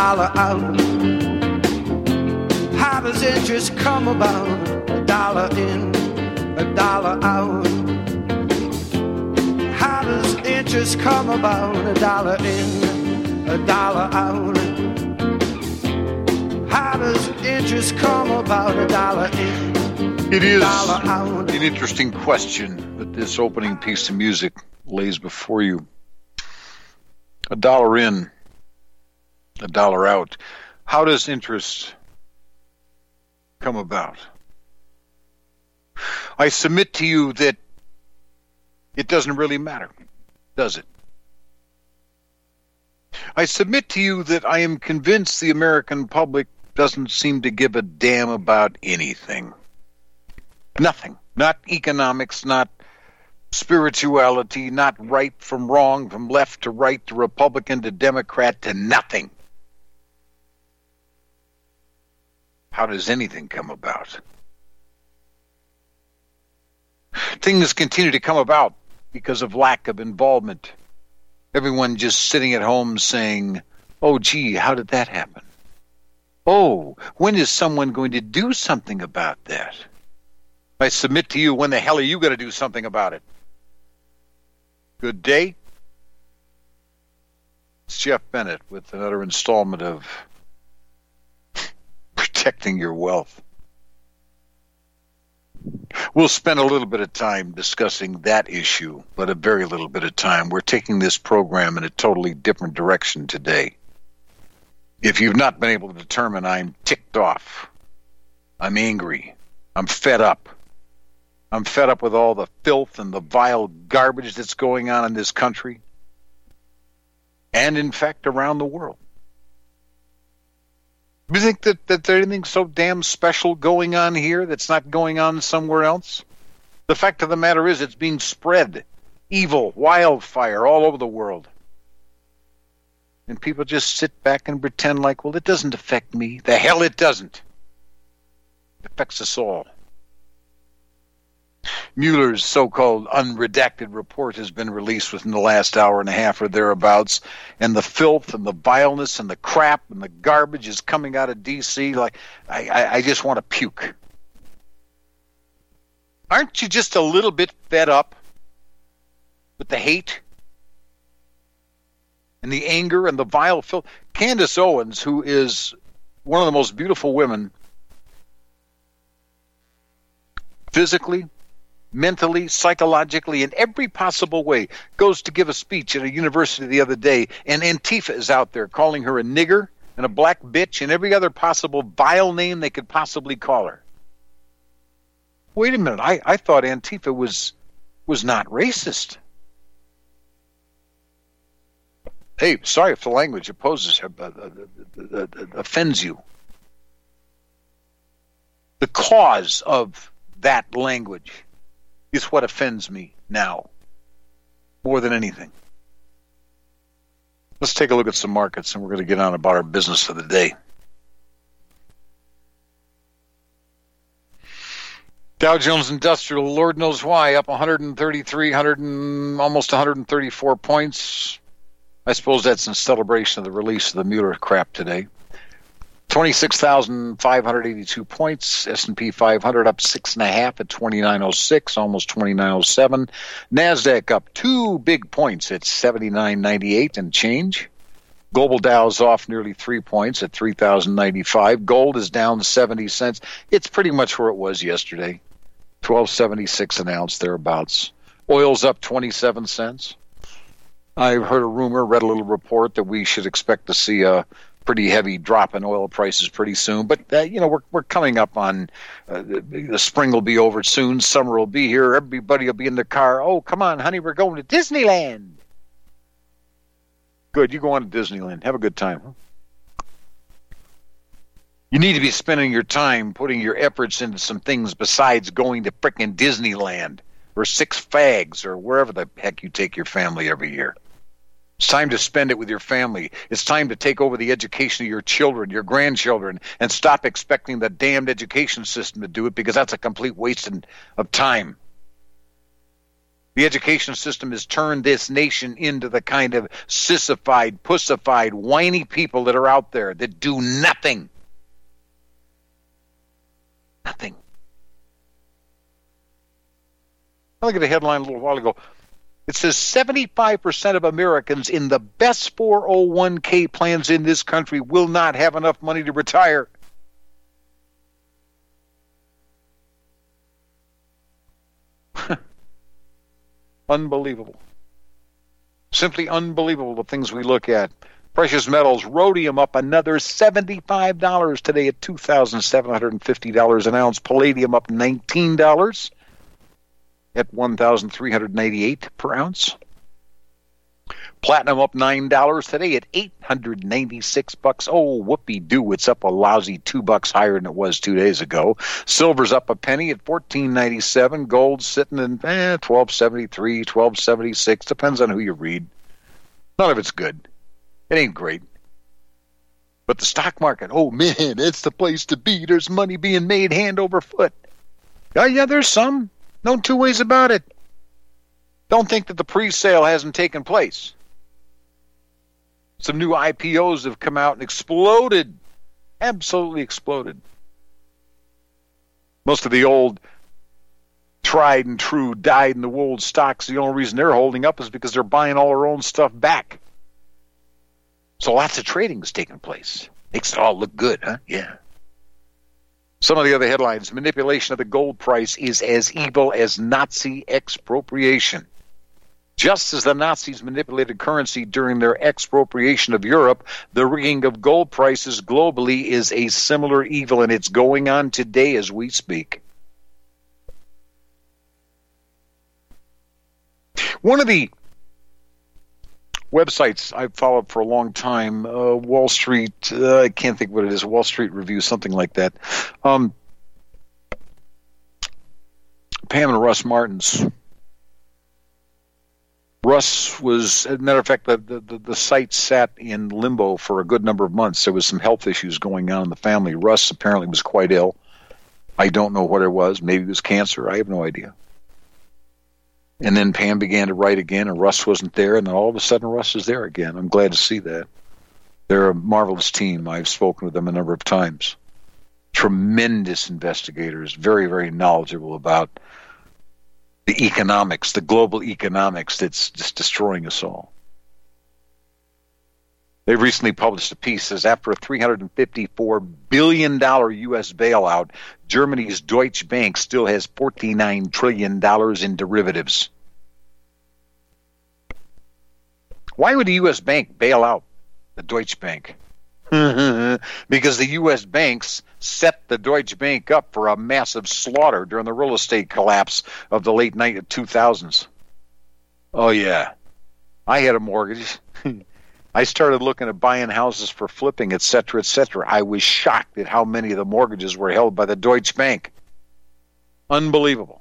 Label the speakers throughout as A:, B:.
A: dollar out? How does interest come about? A dollar in, a dollar out. How does interest come about? A dollar in, a dollar out. How does interest come about? A dollar in,
B: it is
A: a dollar out.
B: An interesting question that this opening piece of music lays before you. A dollar in, a dollar out. How does interest come about? I submit to you that it doesn't really matter, does it? I submit to you that I am convinced the American public doesn't seem to give a damn about anything. Nothing. Not economics, not spirituality, not right from wrong, from left to right, to Republican to Democrat, to nothing. How does anything come about? Things continue to come about because of lack of involvement. Everyone just sitting at home saying, oh, gee, how did that happen? Oh, when is someone going to do something about that? I submit to you, when the hell are you going to do something about it? Good day. It's Jeff Bennett with another installment of Protecting Your Wealth. We'll spend a little bit of time discussing that issue, but a very little bit of time. We're taking this program in a totally different direction today. If you've not been able to determine, I'm ticked off. I'm angry. I'm fed up. I'm fed up with all the filth and the vile garbage that's going on in this country and, in fact, around the world. Do you think that there's anything so damn special going on here that's not going on somewhere else? The fact of the matter is it's being spread. Evil, wildfire all over the world. And people just sit back and pretend like, well, it doesn't affect me. The hell it doesn't. It affects us all. Mueller's so-called unredacted report has been released within the last hour and a half or thereabouts, and the filth and the vileness and the crap and the garbage is coming out of D.C. like I just want to puke. Aren't you just a little bit fed up with the hate and the anger and the vile filth? Candace Owens, who is one of the most beautiful women physically, mentally, psychologically, in every possible way, goes to give a speech at a university the other day, and Antifa is out there calling her a nigger and a black bitch and every other possible vile name they could possibly call her. Wait a minute, I thought Antifa was not racist. Hey, sorry if the language offends you. The cause of that language is what offends me now, more than anything. Let's take a look at some markets, and we're going to get on about our business for the day. Dow Jones Industrial, Lord knows why, up 133, almost 134 points. I suppose that's in celebration of the release of the Mueller crap today. 26,582 points. S&P 500 up 6.5 at 2906, almost 2907. NASDAQ up 2 big points at 7998 and change. Global Dow's off nearly 3 points at 3,095. Gold is down 70 cents. It's pretty much where it was yesterday. 12.76 an ounce, thereabouts. Oil's up 27 cents. I've heard a rumor, read a little report that we should expect to see a pretty heavy drop in oil prices pretty soon. But, we're coming up on the spring will be over soon. Summer will be here. Everybody will be in the car. Oh, come on, honey, we're going to Disneyland. Good, you go on to Disneyland. Have a good time. Huh? You need to be spending your time putting your efforts into some things besides going to frickin' Disneyland or Six Flags or wherever the heck you take your family every year. It's time to spend it with your family. It's time to take over the education of your children, your grandchildren, and stop expecting the damned education system to do it, because that's a complete waste of time. The education system has turned this nation into the kind of sissified, pussified, whiny people that are out there that do nothing. Nothing. I looked at a headline a little while ago. It says 75% of Americans in the best 401k plans in this country will not have enough money to retire. Unbelievable. Simply unbelievable, the things we look at. Precious metals, rhodium up another $75 today at $2,750 an ounce. Palladium up $19 at $1,398 per ounce. Platinum up $9 today at $896. Oh, whoopee-doo, it's up a lousy $2 higher than it was 2 days ago. Silver's up a penny at $14.97. Gold's sitting in $12.73, $12.76. Depends on who you read. None of it's good. It ain't great. But the stock market, oh man, it's the place to be. There's money being made hand over foot. Yeah, there's some. No two ways about it. Don't think that the pre-sale hasn't taken place. Some new IPOs have come out and exploded. Absolutely exploded. Most of the old tried and true, dyed-in-the-wool stocks, the only reason they're holding up is because they're buying all their own stuff back. So lots of trading is taking place. Makes it all look good, huh? Yeah. Some of the other headlines. Manipulation of the gold price is as evil as Nazi expropriation. Just as the Nazis manipulated currency during their expropriation of Europe, the rigging of gold prices globally is a similar evil, and it's going on today as we speak. One of the websites I've followed for a long time, Wall Street, I can't think what it is, Wall Street Review, something like that. Pam and Russ Martins. Russ was, as a matter of fact, the site sat in limbo for a good number of months. There was some health issues going on in the family. Russ apparently was quite ill. I don't know what it was. Maybe it was cancer. I have no idea. And then Pam began to write again, and Russ wasn't there, and then all of a sudden Russ is there again. I'm glad to see that. They're a marvelous team. I've spoken with them a number of times. Tremendous investigators, very, very knowledgeable about the economics, the global economics that's just destroying us all. They recently published a piece that says after a $354 billion U.S. bailout, Germany's Deutsche Bank still has $49 trillion in derivatives. Why would the U.S. bank bail out the Deutsche Bank? Because the U.S. banks set the Deutsche Bank up for a massive slaughter during the real estate collapse of the late 2000s. Oh, yeah. I had a mortgage. I started looking at buying houses for flipping, et cetera, et cetera. I was shocked at how many of the mortgages were held by the Deutsche Bank. Unbelievable.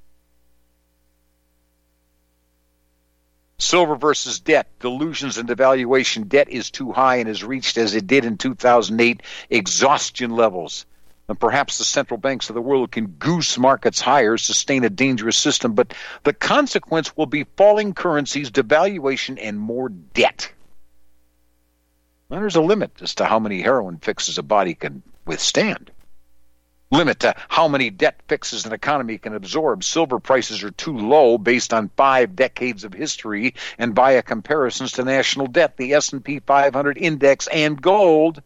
B: Silver versus debt, delusions and devaluation. Debt is too high and has reached, as it did in 2008, exhaustion levels. And perhaps the central banks of the world can goose markets higher, sustain a dangerous system, but the consequence will be falling currencies, devaluation, and more debt. Well, there's a limit as to how many heroin fixes a body can withstand. Limit to how many debt fixes an economy can absorb. Silver prices are too low based on 5 decades of history and via comparisons to national debt, the S&P 500 index, and gold.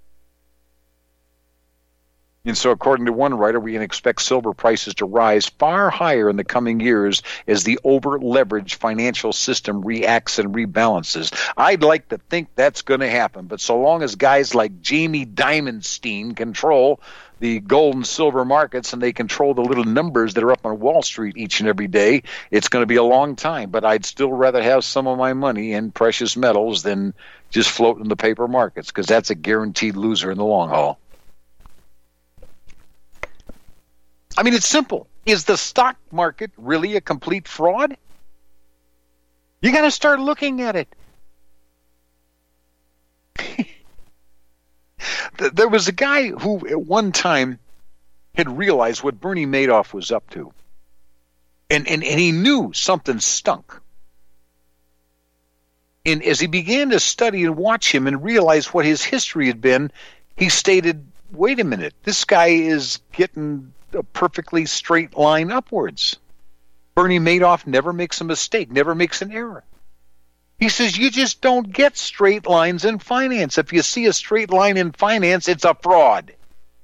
B: And so according to one writer, we can expect silver prices to rise far higher in the coming years as the over-leveraged financial system reacts and rebalances. I'd like to think that's going to happen, but so long as guys like Jamie Dimonstein control the gold and silver markets and they control the little numbers that are up on Wall Street each and every day, it's going to be a long time. But I'd still rather have some of my money in precious metals than just float in the paper markets, because that's a guaranteed loser in the long haul. I mean, it's simple. Is the stock market really a complete fraud? You got to start looking at it. There was a guy who at one time had realized what Bernie Madoff was up to. And he knew something stunk. And as he began to study and watch him and realize what his history had been, he stated, wait a minute, this guy is getting a perfectly straight line upwards. Bernie Madoff never makes a mistake, never makes an error. He says, you just don't get straight lines in finance. If you see a straight line in finance, it's a fraud.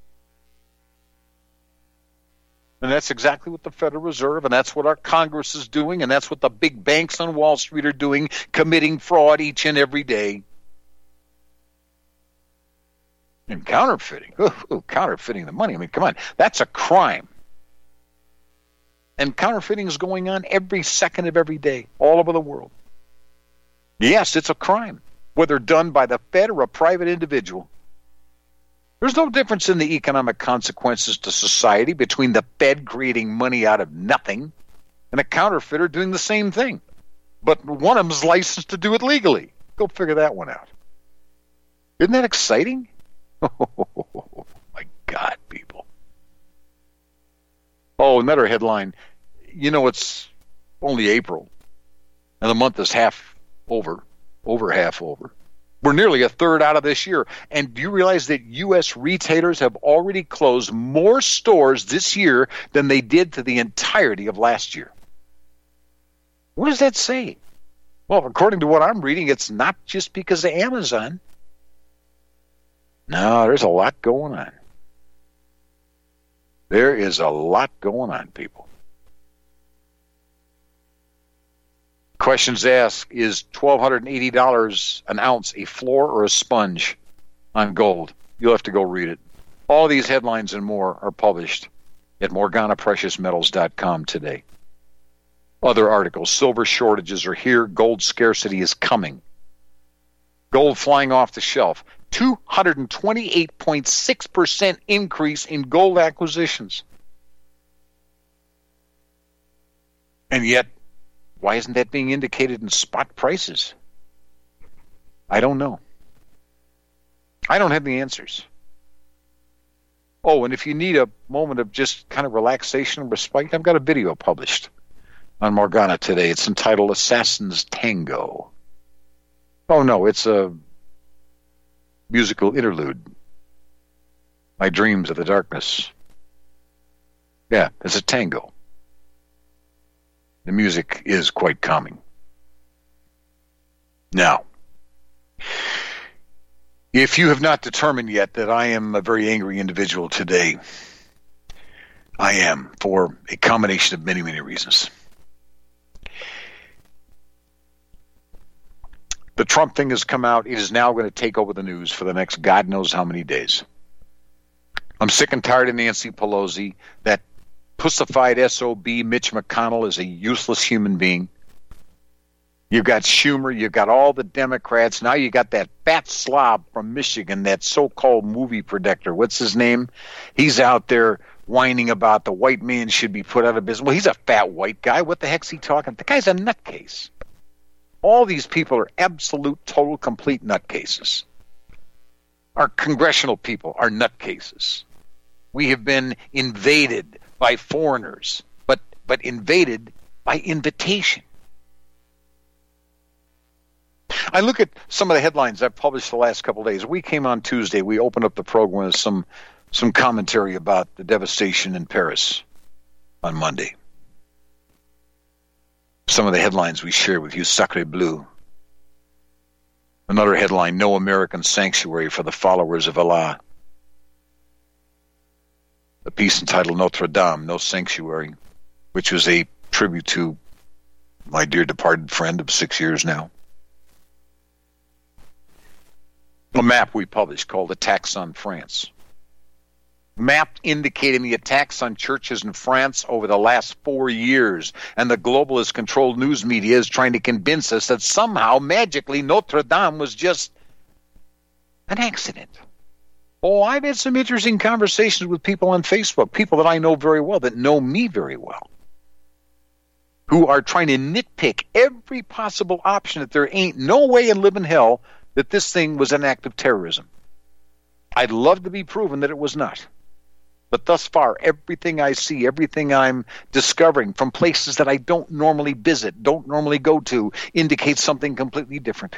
B: And that's exactly what the Federal Reserve, and that's what our Congress is doing, and that's what the big banks on Wall Street are doing, committing fraud each and every day. And counterfeiting. Counterfeiting the money. I mean, come on. That's a crime. And counterfeiting is going on every second of every day, all over the world. Yes, it's a crime, whether done by the Fed or a private individual. There's no difference in the economic consequences to society between the Fed creating money out of nothing and a counterfeiter doing the same thing. But one of them is licensed to do it legally. Go figure that one out. Isn't that exciting? Oh, my God, people. Oh, another headline. You know, it's only April, and the month is half over half over. We're nearly a third out of this year. And do you realize that U.S. retailers have already closed more stores this year than they did to the entirety of last year? What does that say? Well, according to what I'm reading, it's not just because of Amazon. No, there's a lot going on. There is a lot going on, people. Questions asked, is $1,280 an ounce a floor or a sponge on gold? You'll have to go read it. All these headlines and more are published at MorganaPreciousMetals.com today. Other articles, silver shortages are here, gold scarcity is coming. Gold flying off the shelf. 228.6% increase in gold acquisitions. And yet, why isn't that being indicated in spot prices? I don't know. I don't have the answers. Oh, and if you need a moment of just kind of relaxation and respite, I've got a video published on Morgana today. It's entitled Assassin's Tango. Oh, no, it's a musical interlude. My Dreams of the Darkness. Yeah, it's a tango. The music is quite calming. Now, if you have not determined yet that I am a very angry individual today, I am, for a combination of many, many reasons. The Trump thing has come out. It is now going to take over the news for the next God knows how many days. I'm sick and tired of Nancy Pelosi. That pussified SOB Mitch McConnell is a useless human being. You've got Schumer, you've got all the Democrats. Now you got that fat slob from Michigan, that so-called movie predictor. What's his name? He's out there whining about the white man should be put out of business. Well, he's a fat white guy. What the heck's he talking? The guy's a nutcase. All these people are absolute, total, complete nutcases. Our congressional people are nutcases. We have been invaded by foreigners, but invaded by invitation. I look at some of the headlines I've published the last couple of days. We came on Tuesday. We opened up the program with some commentary about the devastation in Paris on Monday. Some of the headlines we shared with you, Sacre Bleu. Another headline, No American Sanctuary for the Followers of Allah. A piece entitled Notre Dame, No Sanctuary, which was a tribute to my dear departed friend of 6 years now. A map we published called Attacks on France. Map indicating the attacks on churches in France over the last 4 years. And the globalist controlled news media is trying to convince us that somehow, magically, Notre Dame was just an accident. Oh, I've had some interesting conversations with people on Facebook, people that I know very well, that know me very well, who are trying to nitpick every possible option that there ain't no way in living hell that this thing was an act of terrorism. I'd love to be proven that it was not. But thus far, everything I see, everything I'm discovering from places that I don't normally visit, don't normally go to, indicates something completely different.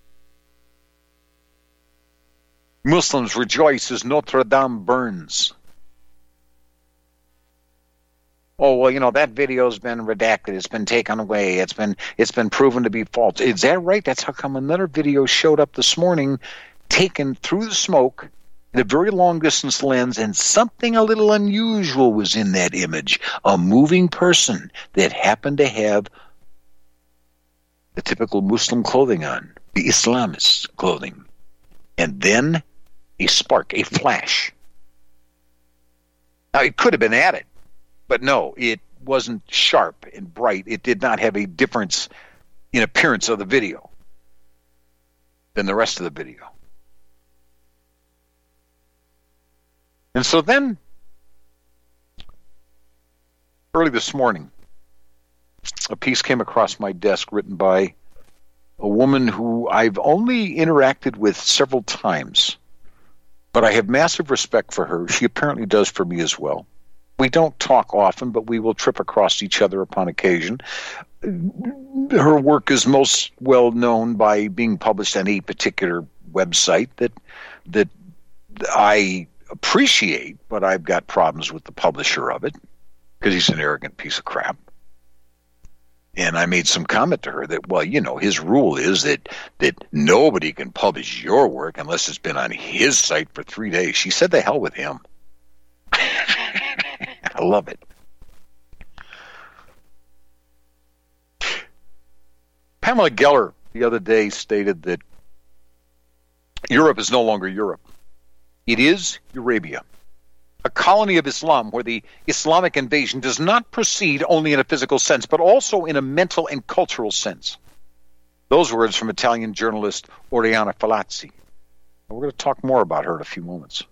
B: Muslims rejoice as Notre Dame burns. Oh, well, that video's been redacted. It's been taken away. It's been proven to be false. Is that right? That's how come another video showed up this morning, taken through the smoke, in a very long-distance lens, and something a little unusual was in that image. A moving person that happened to have the typical Muslim clothing on, the Islamist clothing. And then a spark, a flash. Now, it could have been added, but no, it wasn't sharp and bright. It did not have a difference in appearance of the video than the rest of the video. And so then, early this morning, a piece came across my desk written by a woman who I've only interacted with several times, but I have massive respect for her. She apparently does for me as well. We don't talk often, but we will trip across each other upon occasion. Her work is most well known by being published on a particular website that I appreciate, but I've got problems with the publisher of it because he's an arrogant piece of crap. And I made some comment to her that, well, his rule is that nobody can publish your work unless it's been on his site for 3 days. She said, the hell with him. I love it. Pamela Geller the other day stated that Europe is no longer Europe. It is Eurabia, a colony of Islam where the Islamic invasion does not proceed only in a physical sense, but also in a mental and cultural sense. Those words from Italian journalist Oriana Fallaci. We're going to talk more about her in a few moments.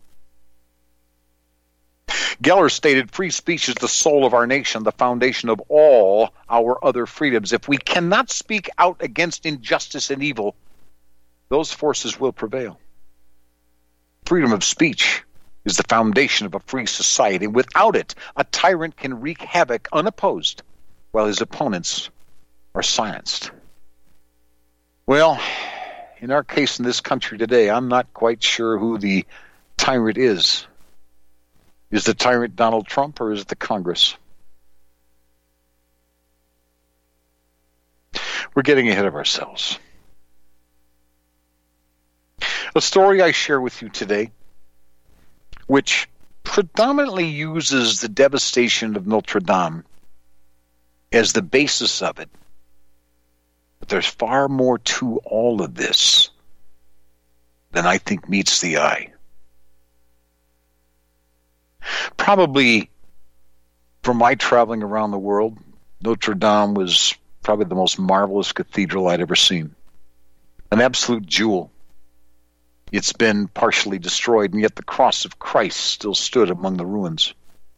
B: Geller stated, free speech is the soul of our nation, the foundation of all our other freedoms. If we cannot speak out against injustice and evil, those forces will prevail. Freedom of speech is the foundation of a free society. Without it, a tyrant can wreak havoc unopposed, while his opponents are silenced. Well, in our case in this country today, I'm not quite sure who the tyrant is. Is the tyrant Donald Trump, or is it the Congress? We're getting ahead of ourselves. A story I share with you today, which predominantly uses the devastation of Notre Dame as the basis of it. But there's far more to all of this than I think meets the eye. Probably from my traveling around the world, Notre Dame was probably the most marvelous cathedral I'd ever seen. An absolute jewel. It's been partially destroyed, and yet the cross of Christ still stood among the ruins.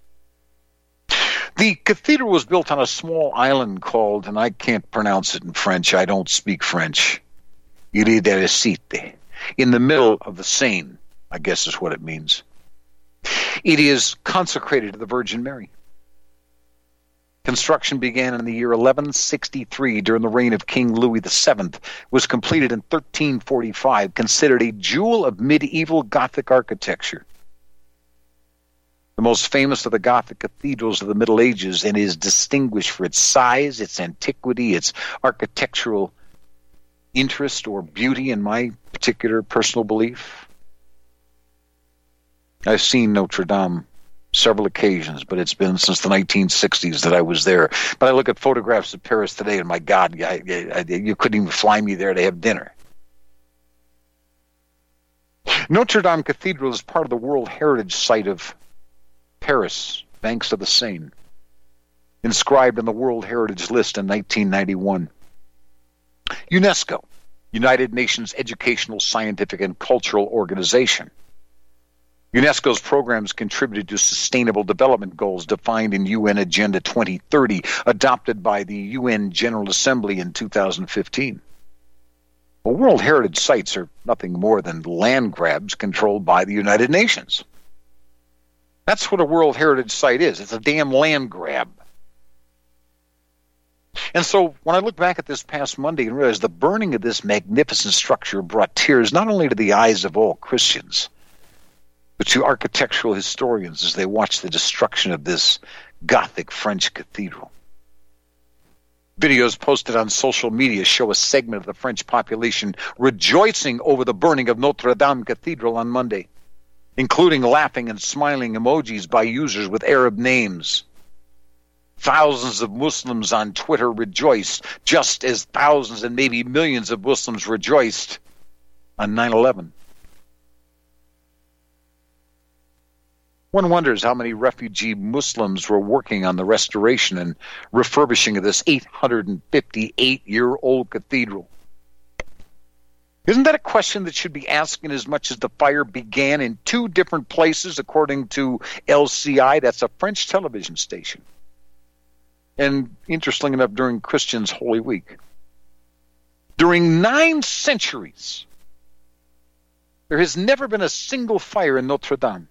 B: The cathedral was built on a small island called, and I can't pronounce it in French, I don't speak French, Ile d'Ercite, in the middle of the Seine, I guess is what it means. It is consecrated to the Virgin Mary. Construction began in the year 1163 during the reign of King Louis VII, was completed in 1345, considered a jewel of medieval Gothic architecture. The most famous of the Gothic cathedrals of the Middle Ages, and is distinguished for its size, its antiquity, its architectural interest or beauty, in my particular personal belief. I've seen Notre Dame several occasions, but it's been since the 1960s that I was there. But I look at photographs of Paris today, and my God, you couldn't even fly me there to have dinner. Notre Dame Cathedral is part of the World Heritage Site of Paris, banks of the Seine, inscribed on the World Heritage List in 1991. UNESCO, United Nations Educational, Scientific, and Cultural Organization. UNESCO's programs contributed to sustainable development goals defined in UN Agenda 2030, adopted by the UN General Assembly in 2015. Well, World Heritage Sites are nothing more than land grabs controlled by the United Nations. That's what a World Heritage Site is. It's a damn land grab. And so when I look back at this past Monday and realize the burning of this magnificent structure brought tears not only to the eyes of all Christians, but to architectural historians as they watch the destruction of this Gothic French cathedral. Videos posted on social media show a segment of the French population rejoicing over the burning of Notre Dame Cathedral on Monday, including laughing and smiling emojis by users with Arab names. Thousands of Muslims on Twitter rejoiced, just as thousands and maybe millions of Muslims rejoiced on 9/11. One wonders how many refugee Muslims were working on the restoration and refurbishing of this 858-year-old cathedral. Isn't that a question that should be asked in as much as the fire began in two different places, according to LCI? That's a French television station. And interestingly enough, during Christians' Holy Week. During 9 centuries, there has never been a single fire in Notre Dame.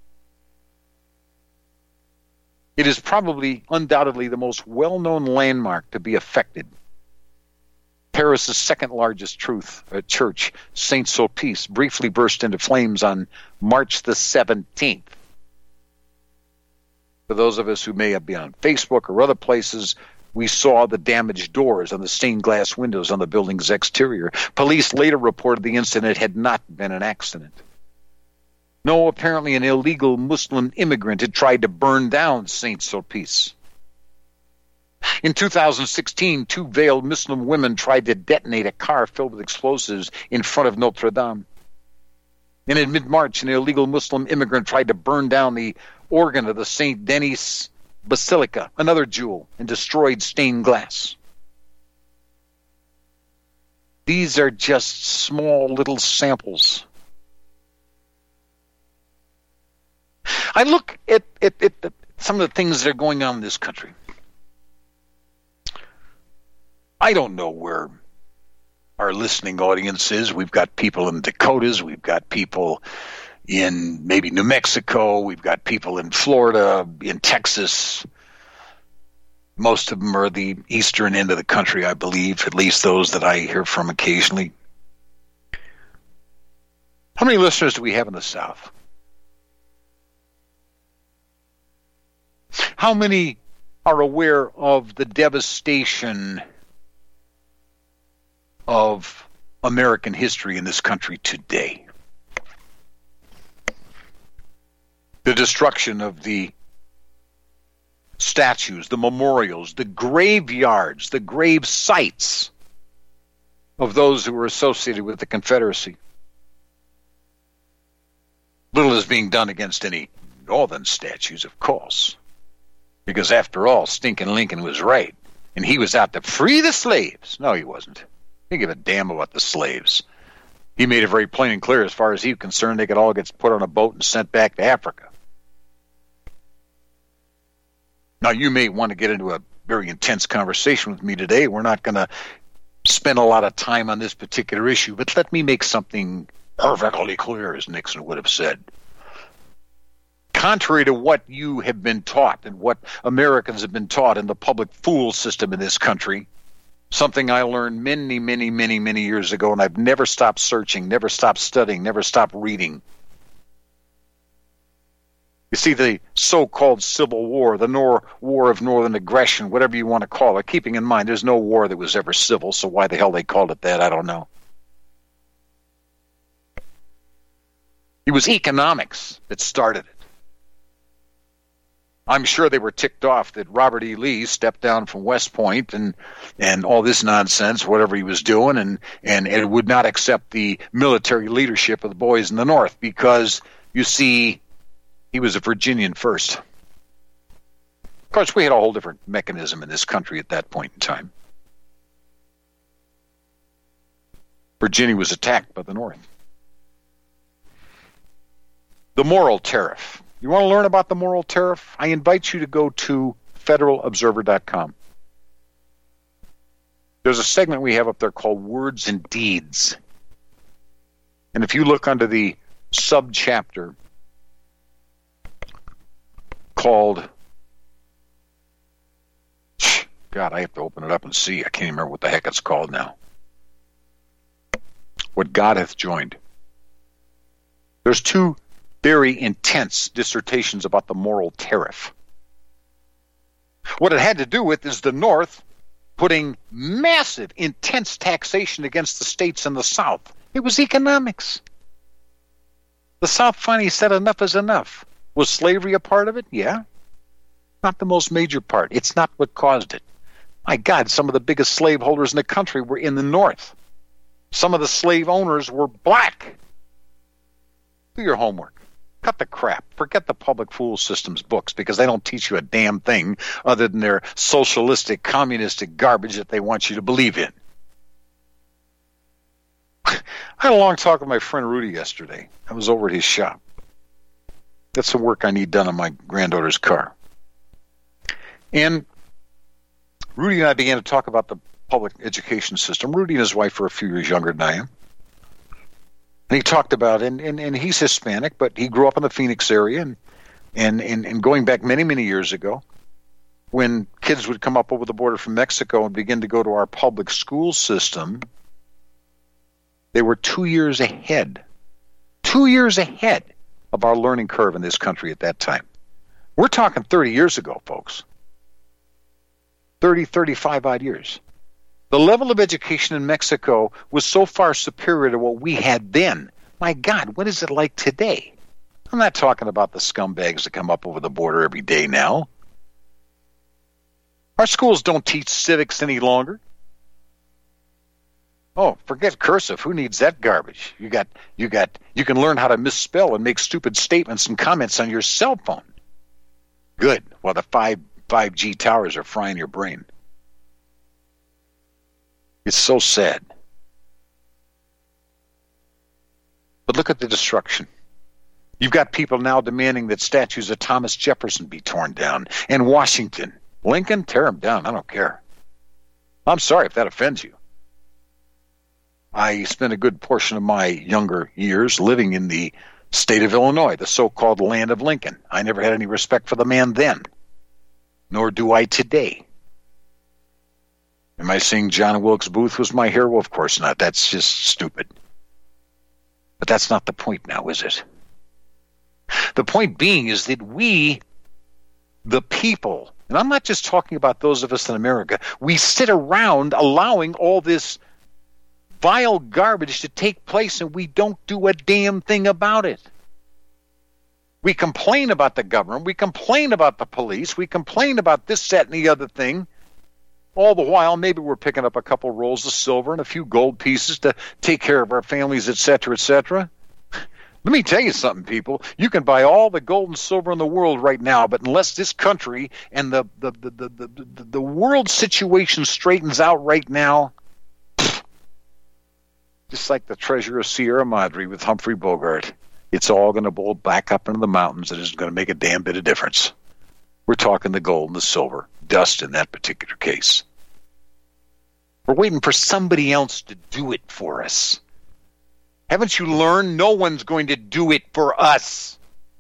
B: It is probably, undoubtedly, the most well-known landmark to be affected. Paris' second largest church, Saint Sulpice, briefly burst into flames on March the 17th. For those of us who may have been on Facebook or other places, we saw the damaged doors and the stained glass windows on the building's exterior. Police later reported the incident had not been an accident. No, apparently an illegal Muslim immigrant had tried to burn down Saint Sulpice. In 2016, 2 veiled Muslim women tried to detonate a car filled with explosives in front of Notre Dame. And in mid-March, an illegal Muslim immigrant tried to burn down the organ of the St. Denis Basilica, another jewel, and destroyed stained glass. These are just small little samples. I look at some of the things that are going on in this country. I don't know where our listening audience is. We've got people in the Dakotas. We've got people in maybe New Mexico. We've got people in Florida, in Texas. Most of them are the eastern end of the country, I believe, at least those that I hear from occasionally. How many listeners do we have in the South? How many are aware of the devastation of American history in this country today? The destruction of the statues, the memorials, the graveyards, the grave sites of those who were associated with the Confederacy. Little is being done against any Northern statues, of course. Because after all, stinking Lincoln was right. And he was out to free the slaves. No, he wasn't. He didn't give a damn about the slaves. He made it very plain and clear, as far as he was concerned, they could all get put on a boat and sent back to Africa. Now, you may want to get into a very intense conversation with me today. We're not going to spend a lot of time on this particular issue, but let me make something perfectly clear, as Nixon would have said. Contrary to what you have been taught and what Americans have been taught in the public fool system in this country, something I learned many years ago, and I've never stopped searching, never stopped studying, never stopped reading. You see, the so-called Civil War, the War of Northern Aggression, whatever you want to call it, keeping in mind there's no war that was ever civil, so why the hell they called it that, I don't know. It was economics that started it. I'm sure they were ticked off that Robert E. Lee stepped down from West Point and all this nonsense, whatever he was doing, and it would not accept the military leadership of the boys in the North because, you see, he was a Virginian first. Of course, we had a whole different mechanism in this country at that point in time. Virginia was attacked by the North. The moral tariff. You want to learn about the moral tariff? I invite you to go to federalobserver.com. There's a segment we have up there called Words and Deeds. And if you look under the subchapter called, God, I have to open it up and see. I can't even remember what the heck it's called now. What God hath joined. There's two very intense dissertations about the moral tariff. What it had to do with is the North putting massive, intense taxation against the states in the South. It was economics. The South finally said enough is enough. Was slavery a part of it? Yeah. Not the most major part. It's not what caused it. My God, some of the biggest slaveholders in the country were in the North. Some of the slave owners were black. Do your homework. Cut the crap. Forget the public school system's books because they don't teach you a damn thing other than their socialistic, communistic garbage that they want you to believe in. I had a long talk with my friend Rudy yesterday. I was over at his shop. That's some work I need done on my granddaughter's car. And Rudy and I began to talk about the public education system. Rudy and his wife are a few years younger than I am. And he talked about, and he's Hispanic, but he grew up in the Phoenix area, and going back many, many years ago, when kids would come up over the border from Mexico and begin to go to our public school system, they were 2 years ahead. 2 years ahead of our learning curve in this country at that time. We're talking 30 years ago, folks. 30, 35 odd years. The level of education in Mexico was so far superior to what we had then. My God, what is it like today? I'm not talking about the scumbags that come up over the border every day now. Our schools don't teach civics any longer. Oh, forget cursive. Who needs that garbage? You can learn how to misspell and make stupid statements and comments on your cell phone. Good. While the 5G towers are frying your brain. It's so sad. But look at the destruction. You've got people now demanding that statues of Thomas Jefferson be torn down. And Washington. Lincoln, tear them down. I don't care. I'm sorry if that offends you. I spent a good portion of my younger years living in the state of Illinois, the so-called land of Lincoln. I never had any respect for the man then, nor do I today. Am I saying John Wilkes Booth was my hero? Of course not. That's just stupid. But that's not the point now, is it? The point being is that we, the people, and I'm not just talking about those of us in America, we sit around allowing all this vile garbage to take place and we don't do a damn thing about it. We complain about the government, we complain about the police, we complain about this, that, and the other thing. All the while, maybe we're picking up a couple rolls of silver and a few gold pieces to take care of our families, etc., etc. Let me tell you something, people. You can buy all the gold and silver in the world right now, but unless this country and the world situation straightens out right now, just like the treasure of Sierra Madre with Humphrey Bogart, it's all going to blow back up into the mountains and isn't going to make a damn bit of difference. We're talking the gold and the silver, dust in that particular case. We're waiting for somebody else to do it for us. Haven't you learned? No one's going to do it for us.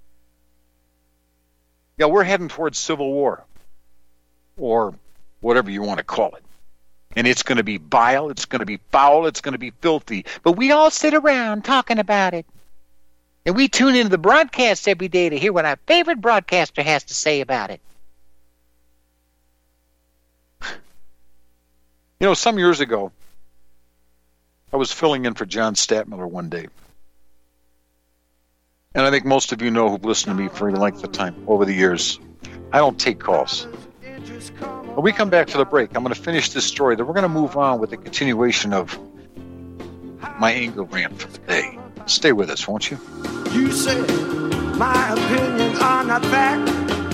B: Yeah, we're heading towards civil war, or whatever you want to call it. And it's going to be vile, it's going to be foul, it's going to be filthy. But we all sit around talking about it. And we tune into the broadcast every day to hear what our favorite broadcaster has to say about it. You know, some years ago, I was filling in for John Stadtmiller one day. And I think most of you know who've listened to me for any length of time over the years. I don't take calls. When we come back to the break, I'm going to finish this story. Then we're going to move on with the continuation of my anger rant for the day. Stay with us, won't you?
A: You say my opinions are not fact.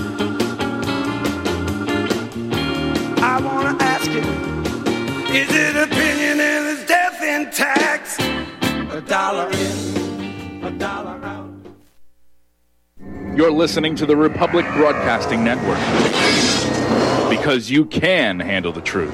A: I want to ask you, is it opinion and is death in tax? $1 in, $1 out.
C: You're listening to the Republic Broadcasting Network, because you can handle the truth.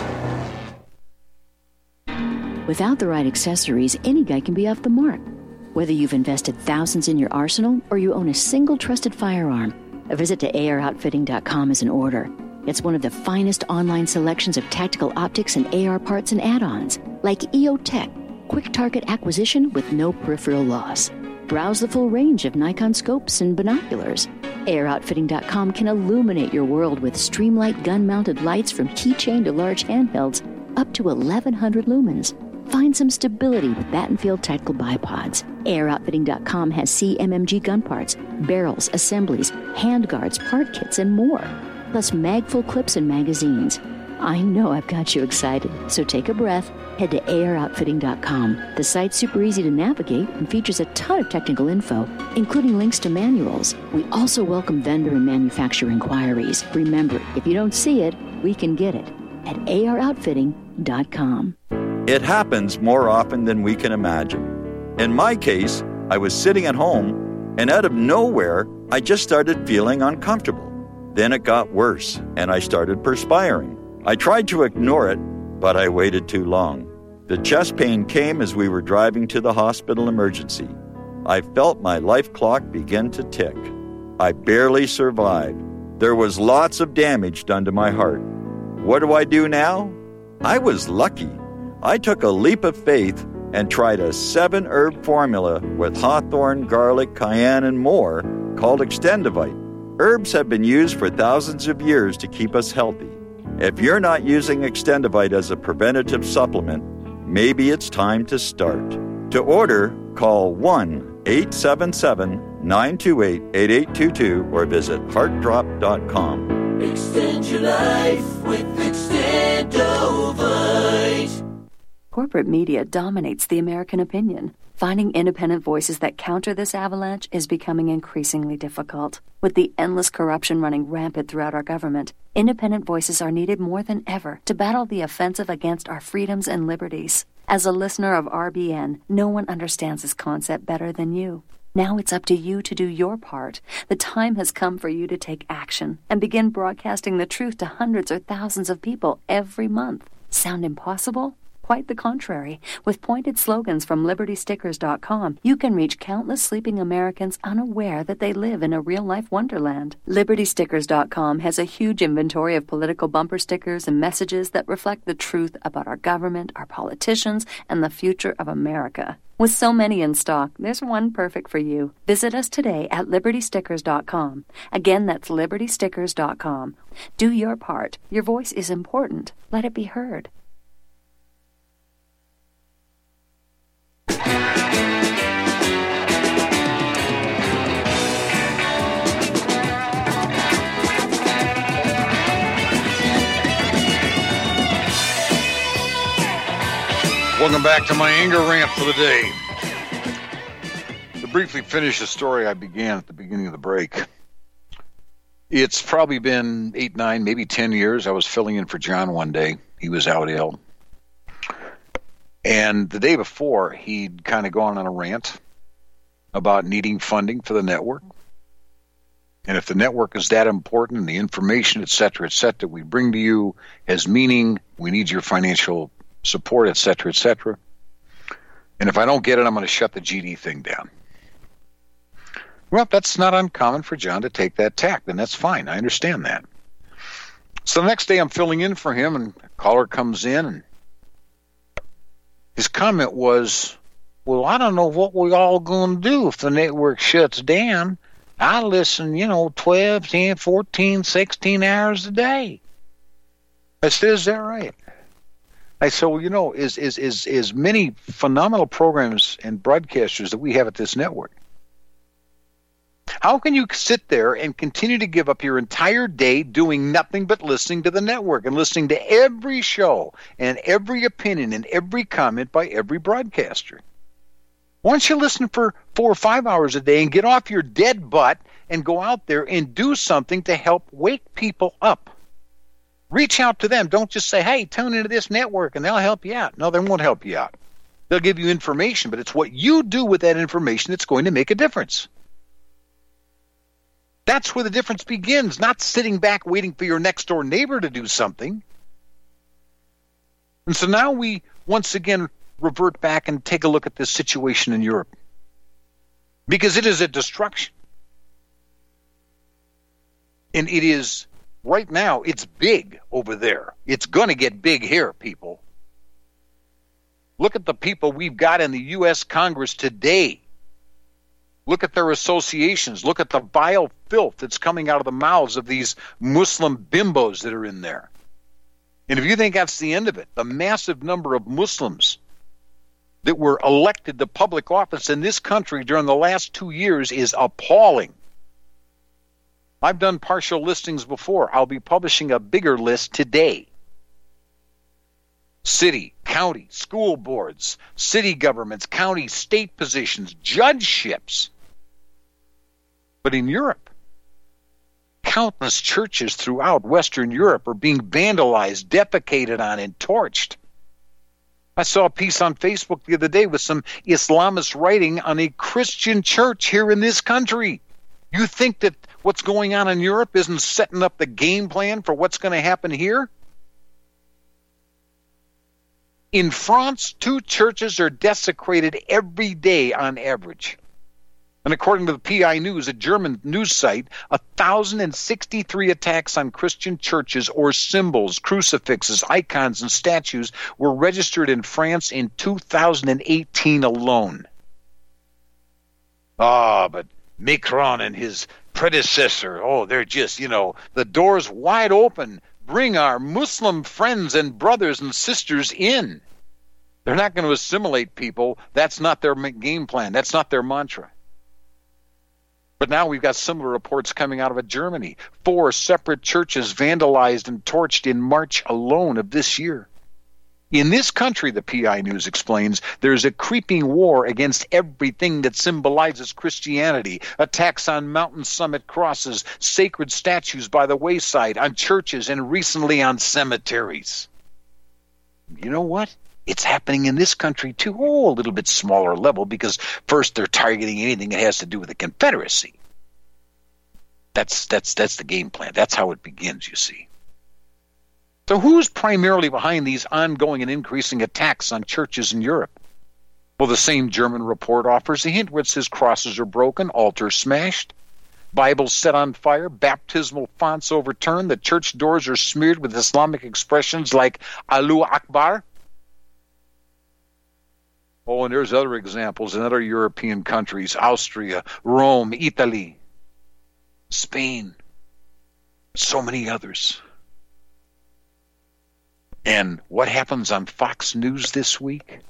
D: Without the right accessories, any guy can be off the mark. Whether you've invested thousands in your arsenal or you own a single trusted firearm, a visit to AROutfitting.com is in order. It's one of the finest online selections of tactical optics and AR parts and add-ons, like EOTech, quick target acquisition with no peripheral loss. Browse the full range of Nikon scopes and binoculars. AROutfitting.com can illuminate your world with Streamlight gun-mounted lights from keychain to large handhelds up to 1,100 lumens. Find some stability with Battenfield Tactical Bipods. AROutfitting.com has CMMG gun parts, barrels, assemblies, handguards, part kits, and more. Plus mag-full clips and magazines. I know I've got you excited, so take a breath. Head to AROutfitting.com. The site's super easy to navigate and features a ton of technical info, including links to manuals. We also welcome vendor and manufacturer inquiries. Remember, if you don't see it, we can get it at AROutfitting.com.
E: It happens more often than we can imagine. In my case, I was sitting at home, and out of nowhere, I just started feeling uncomfortable. Then it got worse, and I started perspiring. I tried to ignore it, but I waited too long. The chest pain came as we were driving to the hospital emergency. I felt my life clock begin to tick. I barely survived. There was lots of damage done to my heart. What do I do now? I was lucky. I took a leap of faith and tried a 7-herb formula with hawthorn, garlic, cayenne, and more called Extendivite. Herbs have been used for thousands of years to keep us healthy. If you're not using Extendivite as a preventative supplement, maybe it's time to start. To order, call 1-877-928-8822 or visit heartdrop.com.
F: Extend your life with Extendovite.
G: Corporate media dominates the American opinion. Finding independent voices that counter this avalanche is becoming increasingly difficult. With the endless corruption running rampant throughout our government, independent voices are needed more than ever to battle the offensive against our freedoms and liberties. As a listener of RBN, no one understands this concept better than you. Now it's up to you to do your part. The time has come for you to take action and begin broadcasting the truth to hundreds or thousands of people every month. Sound impossible? Quite the contrary. With pointed slogans from LibertyStickers.com, you can reach countless sleeping Americans unaware that they live in a real-life wonderland. LibertyStickers.com has a huge inventory of political bumper stickers and messages that reflect the truth about our government, our politicians, and the future of America. With so many in stock, there's one perfect for you. Visit us today at LibertyStickers.com. Again, that's LibertyStickers.com. Do your part. Your voice is important. Let it be heard.
B: Welcome back to my anger rant for the day. To briefly finish the story I began at the beginning of the break. It's probably been 8, 9, maybe 10 years. I was filling in for John one day. He was out ill. And the day before, he'd kind of gone on a rant about needing funding for the network. And if the network is that important and the information, et cetera, we bring to you has meaning, we need your financial support, et cetera, et cetera. And if I don't get it, I'm going to shut the GD thing down. Well, that's not uncommon for John to take that tack, and that's fine. I understand that. So the next day I'm filling in for him, and a caller comes in, and his comment was, well, I don't know what we all going to do if the network shuts down. I listen, 12, 10, 14, 16 hours a day. I said, is that right? I said, well, is many phenomenal programs and broadcasters that we have at this network. How can you sit there and continue to give up your entire day doing nothing but listening to the network and listening to every show and every opinion and every comment by every broadcaster? Why don't you listen for 4 or 5 hours a day and get off your dead butt and go out there and do something to help wake people up? Reach out to them. Don't just say, hey, tune into this network and they'll help you out. No, they won't help you out. They'll give you information, but it's what you do with that information that's going to make a difference. That's where the difference begins, not sitting back waiting for your next door neighbor to do something. And so now we once again revert back and take a look at this situation in Europe. because it is a destruction. And it is, right now, it's big over there. It's going to get big here, people. Look at the people we've got in the U.S. Congress today. Look at their associations. Look at the vile filth that's coming out of the mouths of these Muslim bimbos that are in there. And if you think that's the end of it, the massive number of Muslims that were elected to public office in this country during the last 2 years is appalling. I've done partial listings before. I'll be publishing a bigger list today. City, county, school boards, city governments, county, state positions, judgeships. But in Europe, countless churches throughout Western Europe are being vandalized, defecated on, and torched. I saw a piece on Facebook the other day with some Islamist writing on a Christian church here in this country. You think that what's going on in Europe isn't setting up the game plan for what's going to happen here? In France, 2 churches are desecrated every day on average. And according to the PI News, a German news site, 1,063 attacks on Christian churches or symbols, crucifixes, icons, and statues were registered in France in 2018 alone. But Macron and his predecessor, they're just, the door's wide open. Bring our Muslim friends and brothers and sisters in. They're not going to assimilate people. That's not their game plan. That's not their mantra. But now we've got similar reports coming out of Germany. 4 separate churches vandalized and torched in March alone of this year. In this country, the PI News explains, there's a creeping war against everything that symbolizes Christianity. Attacks on mountain summit crosses, sacred statues by the wayside, on churches, and recently on cemeteries. You know what? It's happening in this country too. A little bit smaller level, because first they're targeting anything that has to do with the Confederacy. That's the game plan. That's how it begins, you see. So who's primarily behind these ongoing and increasing attacks on churches in Europe? Well, the same German report offers a hint where it says crosses are broken, altars smashed, Bibles set on fire, baptismal fonts overturned, the church doors are smeared with Islamic expressions like Allahu Akbar. And there's other examples in other European countries, Austria, Rome, Italy, Spain, so many others. And what happens on Fox News this week?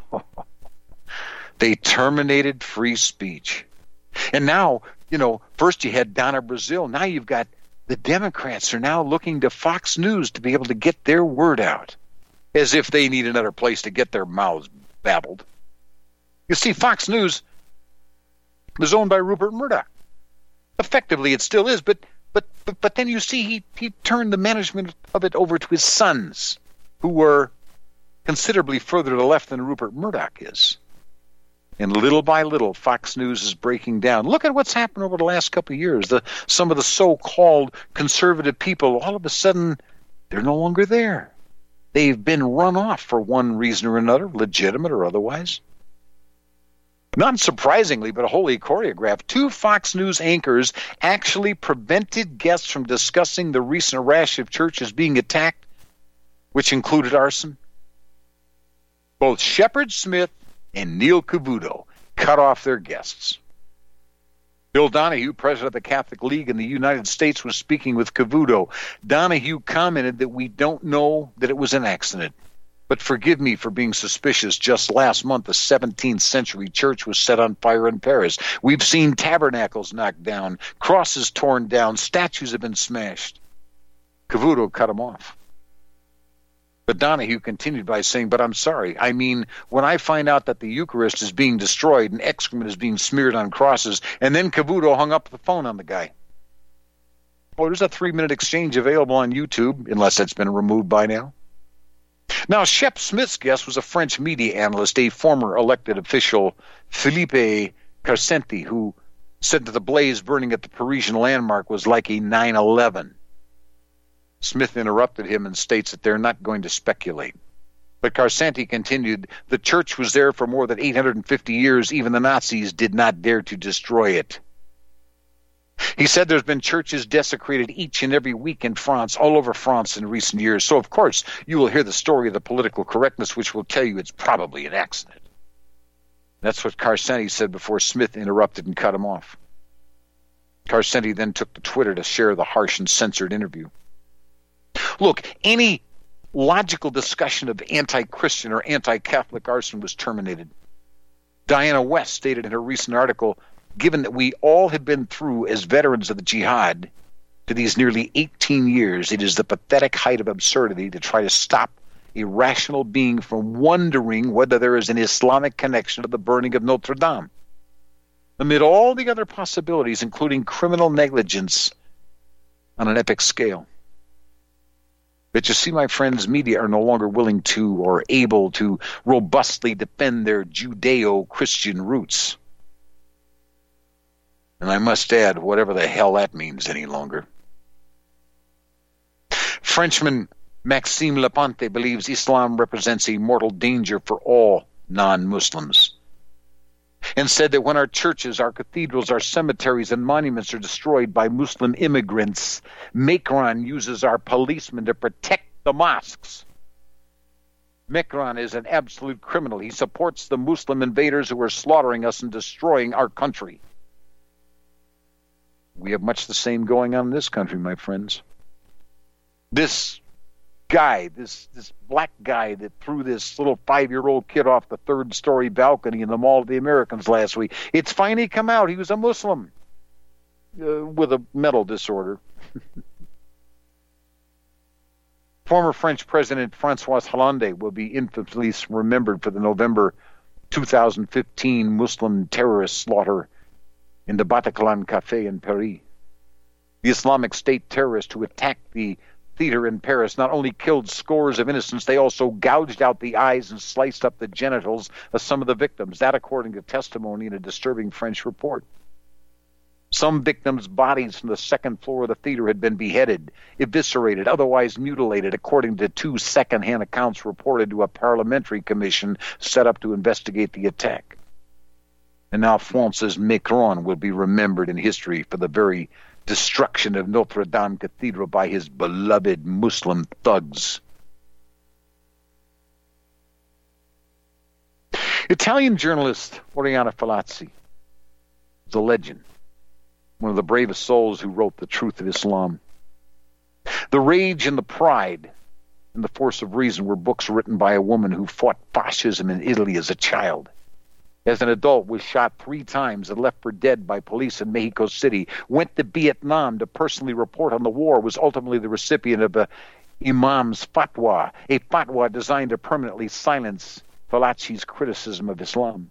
B: They terminated free speech. And now, first you had Donna Brazile. Now you've got the Democrats are now looking to Fox News to be able to get their word out, as if they need another place to get their mouths babbled. You see, Fox News was owned by Rupert Murdoch. Effectively, it still is, but then you see he turned the management of it over to his sons, who were considerably further to the left than Rupert Murdoch is. And little by little, Fox News is breaking down. Look at what's happened over the last couple of years. Some of the so-called conservative people, all of a sudden, they're no longer there. They've been run off for one reason or another, legitimate or otherwise. Not surprisingly, but wholly choreographed, 2 Fox News anchors actually prevented guests from discussing the recent rash of churches being attacked, which included arson. Both Shepard Smith and Neil Cavuto cut off their guests. Bill Donahue, president of the Catholic League in the United States, was speaking with Cavuto. Donahue commented that we don't know that it was an accident. But forgive me for being suspicious. Just last month, a 17th century church was set on fire in Paris. We've seen tabernacles knocked down, crosses torn down, statues have been smashed. Cavuto cut him off. But Donahue continued by saying, but I'm sorry. I mean, when I find out that the Eucharist is being destroyed and excrement is being smeared on crosses, and then Cavuto hung up the phone on the guy. Well, there's a 3-minute exchange available on YouTube, unless it's been removed by now. Now, Shep Smith's guest was a French media analyst, a former elected official, Philippe Carcenti, who said that the blaze burning at the Parisian landmark was like a 9/11. Smith interrupted him and states that they're not going to speculate. But Karsenty continued, the church was there for more than 850 years. Even the Nazis did not dare to destroy it. He said there's been churches desecrated each and every week in France, all over France in recent years. So, of course, you will hear the story of the political correctness, which will tell you it's probably an accident. That's what Karsenty said before Smith interrupted and cut him off. Karsenty then took to Twitter to share the harsh and censored interview. Look, any logical discussion of anti-Christian or anti-Catholic arson was terminated. Diana West stated in her recent article, given that we all have been through as veterans of the jihad to these nearly 18 years, it is the pathetic height of absurdity to try to stop a rational being from wondering whether there is an Islamic connection to the burning of Notre Dame. Amid all the other possibilities, including criminal negligence on an epic scale. But you see, my friends, media are no longer willing to or able to robustly defend their Judeo-Christian roots. And I must add, whatever the hell that means any longer. Frenchman Maxime Leponte believes Islam represents a mortal danger for all non-Muslims, and said that when our churches, our cathedrals, our cemeteries, and monuments are destroyed by Muslim immigrants, Macron uses our policemen to protect the mosques. Macron is an absolute criminal. He supports the Muslim invaders who are slaughtering us and destroying our country. We have much the same going on in this country, my friends. This guy, this black guy that threw this little 5-year-old kid off the third-story balcony in the Mall of the Americans last week, it's finally come out. He was a Muslim with a mental disorder. Former French President François Hollande will be infamously remembered for the November 2015 Muslim terrorist slaughter in the Bataclan Café in Paris. The Islamic State terrorists who attacked the theater in Paris not only killed scores of innocents, they also gouged out the eyes and sliced up the genitals of some of the victims. That according to testimony in a disturbing French report. Some victims' bodies from the second floor of the theater had been beheaded, eviscerated, otherwise mutilated, according to 2 second-hand accounts reported to a parliamentary commission set up to investigate the attack. And now France's Macron will be remembered in history for the very destruction of Notre Dame Cathedral by his beloved Muslim thugs. Italian journalist Oriana Fallaci is a legend, one of the bravest souls who wrote The Truth of Islam. The Rage and the Pride and The Force of Reason were books written by a woman who fought fascism in Italy as a child. As an adult, was shot 3 times and left for dead by police in Mexico City, went to Vietnam to personally report on the war, was ultimately the recipient of a imam's fatwa, a fatwa designed to permanently silence Fallaci's criticism of Islam.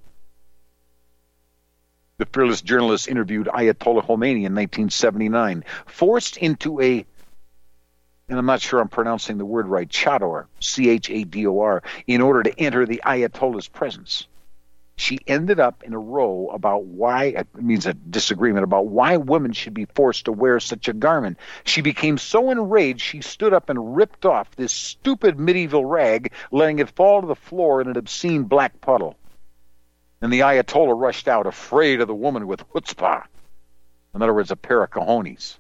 B: The fearless journalist interviewed Ayatollah Khomeini in 1979, forced into and I'm not sure I'm pronouncing the word right, Chador, Chador, in order to enter the Ayatollah's presence. She ended up in a row about why, it means a disagreement about why women should be forced to wear such a garment. She became so enraged, she stood up and ripped off this stupid medieval rag, letting it fall to the floor in an obscene black puddle. And the Ayatollah rushed out, afraid of the woman with chutzpah. In other words, a pair of cojones.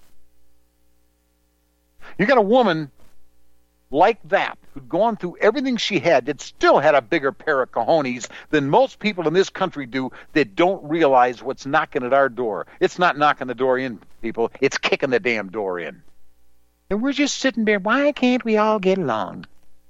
B: You got a woman like that, who'd gone through everything she had, that still had a bigger pair of cojones than most people in this country do, that don't realize what's knocking at our door. It's not knocking the door in, people. It's kicking the damn door in. And we're just sitting there, why can't we all get along?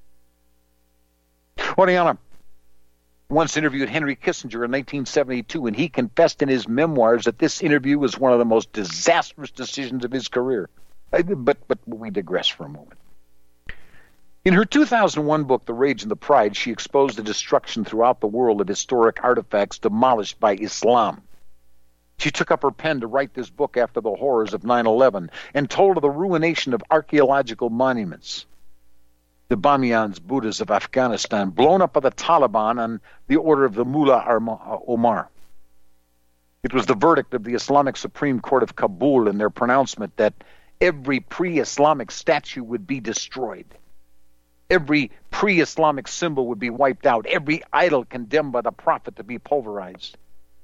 B: Oriana once interviewed Henry Kissinger in 1972, and he confessed in his memoirs that this interview was one of the most disastrous decisions of his career. But we digress for a moment. In her 2001 book, The Rage and the Pride, she exposed the destruction throughout the world of historic artifacts demolished by Islam. She took up her pen to write this book after the horrors of 9/11 and told of the ruination of archaeological monuments. The Bamiyan's Buddhas of Afghanistan, blown up by the Taliban on the order of the Mullah Omar. It was the verdict of the Islamic Supreme Court of Kabul in their pronouncement that every pre-Islamic statue would be destroyed. Every pre-Islamic symbol would be wiped out. Every idol condemned by the Prophet to be pulverized.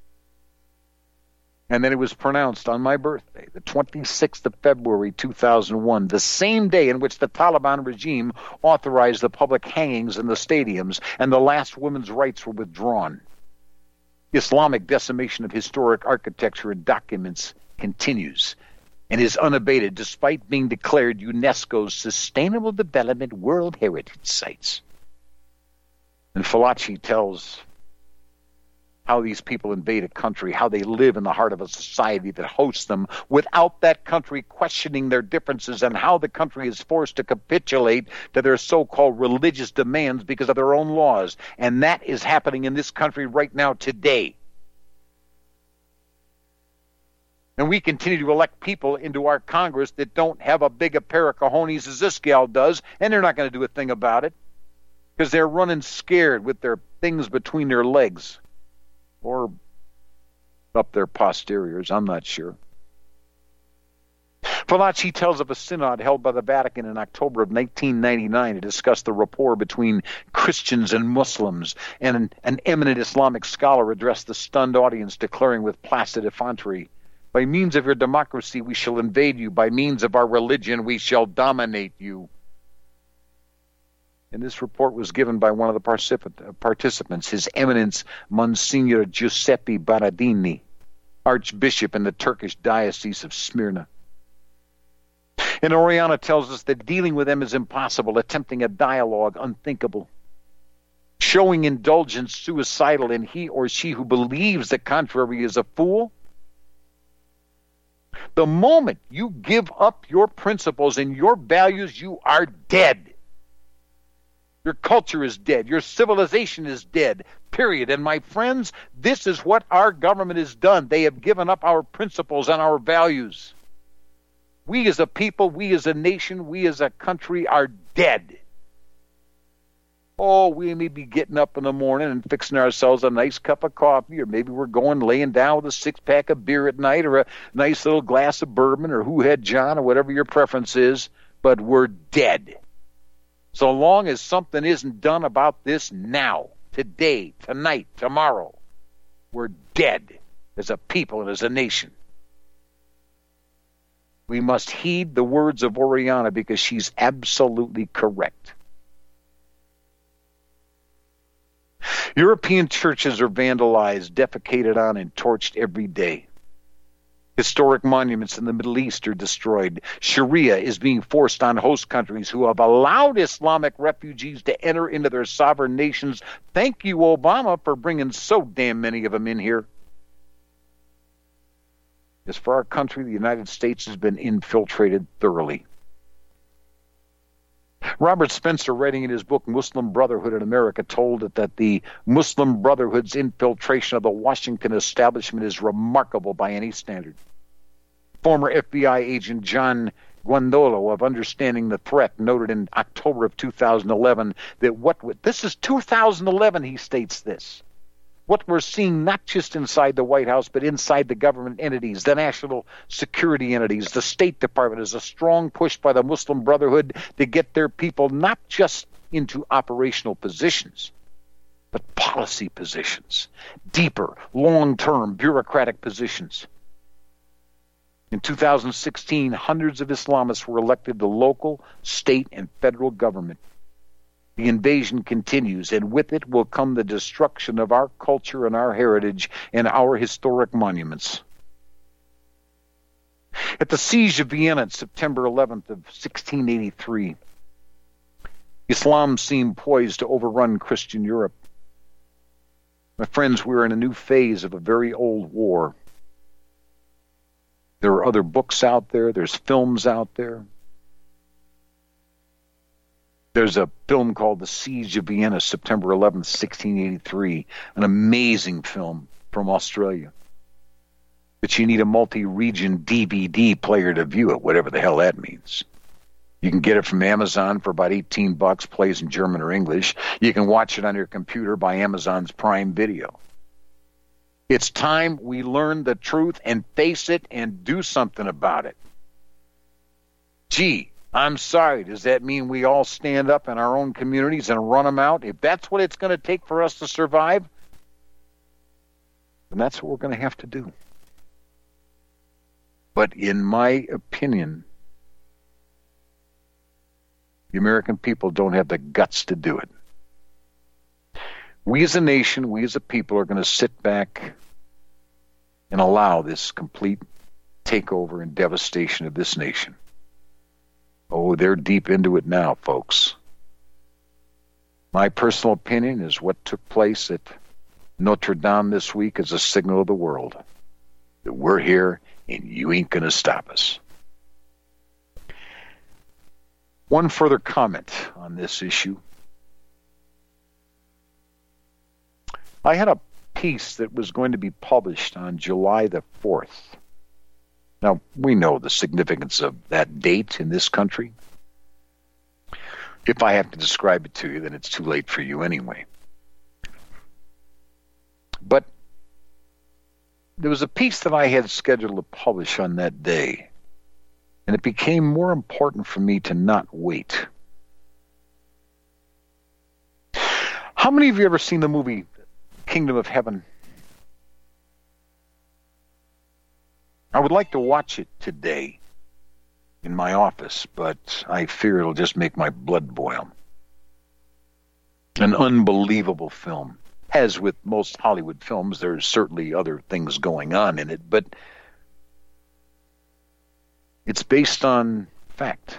B: And then it was pronounced on my birthday, the 26th of February, 2001, the same day in which the Taliban regime authorized the public hangings in the stadiums and the last women's rights were withdrawn. Islamic decimation of historic architecture and documents continues and is unabated despite being declared UNESCO's Sustainable Development World Heritage Sites. And Falaci tells how these people invade a country, how they live in the heart of a society that hosts them without that country questioning their differences, and how the country is forced to capitulate to their so-called religious demands because of their own laws. And that is happening in this country right now today. And we continue to elect people into our Congress that don't have a big a pair of cojones as this gal does, and they're not going to do a thing about it because they're running scared with their things between their legs. Or up their posteriors, I'm not sure. Falaci tells of a synod held by the Vatican in October of 1999 to discuss the rapport between Christians and Muslims, and an eminent Islamic scholar addressed the stunned audience, declaring with placid effrontery, "By means of your democracy we shall invade you, by means of our religion we shall dominate you." And this report was given by one of the participants, His Eminence Monsignor Giuseppe Baradini, Archbishop in the Turkish Diocese of Smyrna. And Oriana tells us that dealing with them is impossible, attempting a dialogue unthinkable. Showing indulgence suicidal, and he or she who believes the contrary is a fool. The moment you give up your principles and your values, you are dead. Your culture is dead. Your civilization is dead, period. And my friends, this is what our government has done. They have given up our principles and our values. We as a people, we as a nation, we as a country are dead. Oh, we may be getting up in the morning and fixing ourselves a nice cup of coffee, or maybe we're going laying down with a six-pack of beer at night, or a nice little glass of bourbon, or Who Had John, or whatever your preference is, but we're dead. So long as something isn't done about this now, today, tonight, tomorrow, we're dead as a people and as a nation. We must heed the words of Oriana because she's absolutely correct. European churches are vandalized, defecated on, and torched every day. Historic monuments in the Middle East are destroyed. Sharia is being forced on host countries who have allowed Islamic refugees to enter into their sovereign nations. Thank you, Obama, for bringing so damn many of them in here. As for our country, the United States has been infiltrated thoroughly. Robert Spencer, writing in his book Muslim Brotherhood in America, told it that the Muslim Brotherhood's infiltration of the Washington establishment is remarkable by any standard. Former FBI agent John Guandolo of Understanding the Threat noted in October of 2011 that this is 2011, he states this. What we're seeing not just inside the White House, but inside the government entities, the national security entities, the State Department, is a strong push by the Muslim Brotherhood to get their people not just into operational positions, but policy positions, deeper, long-term bureaucratic positions. In 2016, hundreds of Islamists were elected to local, state, and federal government. The invasion continues, and with it will come the destruction of our culture and our heritage and our historic monuments. At the siege of Vienna, September 11th of 1683, Islam seemed poised to overrun Christian Europe. My friends, we're in a new phase of a very old war. There are other books out there. There's films out there. There's a film called The Siege of Vienna, September 11th, 1683, an amazing film from Australia. But you need a multi-region DVD player to view it, whatever the hell that means. You can get it from Amazon for about $18, plays in German or English. You can watch it on your computer by Amazon's Prime Video. It's time we learn the truth and face it and do something about it. Gee, I'm sorry, does that mean we all stand up in our own communities and run them out? If that's what it's going to take for us to survive, then that's what we're going to have to do. But in my opinion, the American people don't have the guts to do it. We as a nation, we as a people are going to sit back and allow this complete takeover and devastation of this nation. Oh, they're deep into it now, folks. My personal opinion is what took place at Notre Dame this week is a signal of the world that we're here and you ain't going to stop us. One further comment on this issue. I had a piece that was going to be published on July the 4th. Now, we know the significance of that date in this country. If I have to describe it to you, then it's too late for you anyway. But there was a piece that I had scheduled to publish on that day, and it became more important for me to not wait. How many of you ever seen the movie Kingdom of Heaven? I would like to watch it today in my office, but I fear it'll just make my blood boil. An unbelievable film. As with most Hollywood films, there's certainly other things going on in it, but it's based on fact.